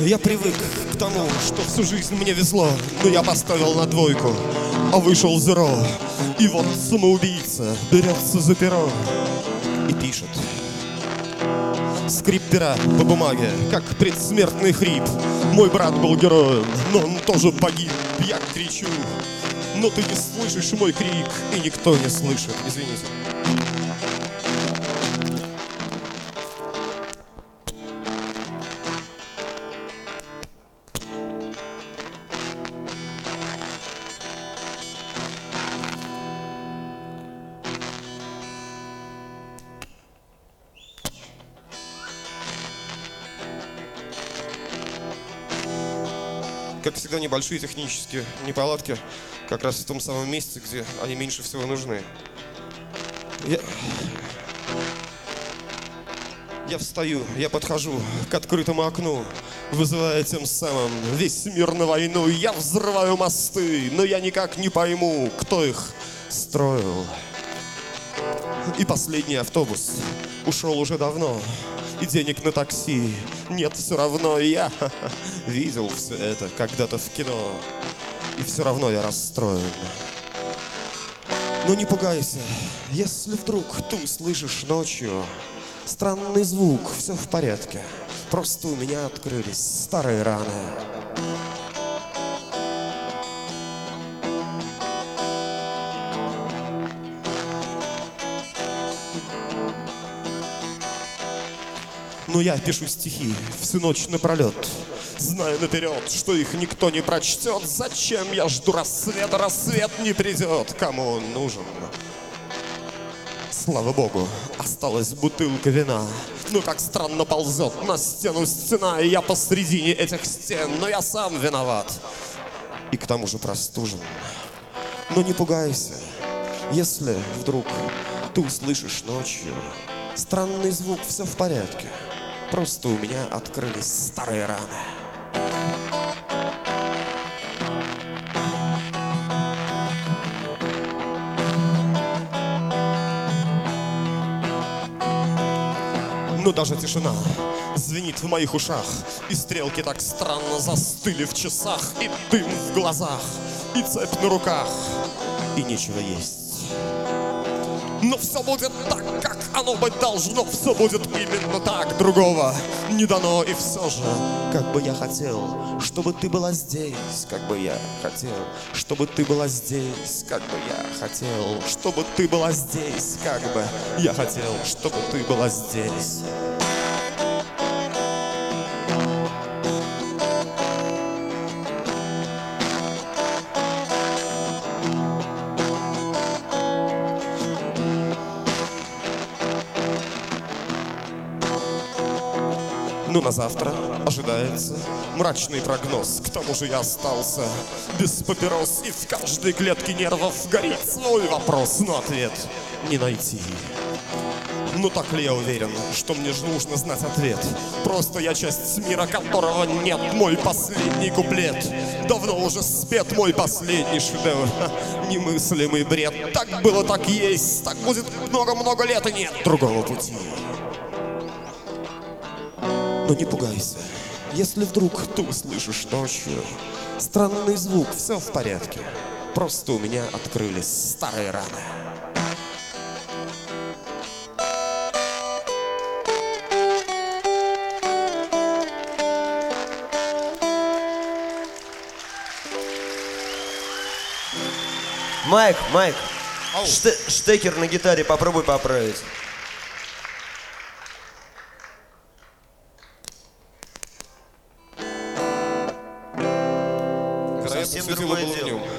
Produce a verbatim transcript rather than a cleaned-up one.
Я привык к тому, что всю жизнь мне везло, но я поставил на двойку, а вышел зеро. И вот самоубийца берется за перо и пишет. Скрип пера по бумаге, как предсмертный хрип. Мой брат был героем, но он тоже погиб. Я кричу, но ты не слышишь мой крик, и никто не слышит. Извините. Как всегда, небольшие технические неполадки, как раз в том самом месте, где они меньше всего нужны. Я, я встаю, я подхожу к открытому окну, вызывая тем самым весь мир на войну. Я взрываю мосты, но я никак не пойму, кто их строил. И последний автобус ушел уже давно, и денег на такси нет все равно. Я видел все это когда-то в кино, и все равно я расстроен. Но не пугайся, если вдруг ты услышишь ночью странный звук, все в порядке. Просто у меня открылись старые раны. Но я пишу стихи всю ночь напролет, зная наперед, что их никто не прочтет. Зачем я жду рассвета? Рассвет не придет. Кому он нужен? Слава богу, осталась бутылка вина. Ну как странно ползет на стену стена, и я посредине этих стен. Но я сам виноват, и к тому же простужен. Но не пугайся, если вдруг ты услышишь ночью странный звук, все в порядке. Просто у меня открылись старые раны. Но даже тишина звенит в моих ушах, и стрелки так странно застыли в часах, и дым в глазах, и цепь на руках, и нечего есть. Но все будет так, как оно быть должно. Все будет именно так, другого не дано. И все же, как бы я хотел, чтобы ты была здесь. Как бы я хотел, чтобы ты была здесь. Как бы я хотел, чтобы ты была здесь. Как бы я хотел, чтобы ты была здесь. Ну, на завтра ожидается мрачный прогноз. К тому же я остался без папирос, и в каждой клетке нервов горит свой вопрос, но ответ не найти. Ну так ли я уверен, что мне же нужно знать ответ? Просто я часть мира, которого нет. Мой последний куплет давно уже спет, мой последний шедевр. Немыслимый бред. Так было, так есть, так будет много-много лет, и нет другого пути. Но не пугайся, если вдруг ты услышишь ночью странный звук, все в порядке. Просто у меня открылись старые раны. Майк, Майк, ште штекер на гитаре попробуй поправить. Совсем другое дело.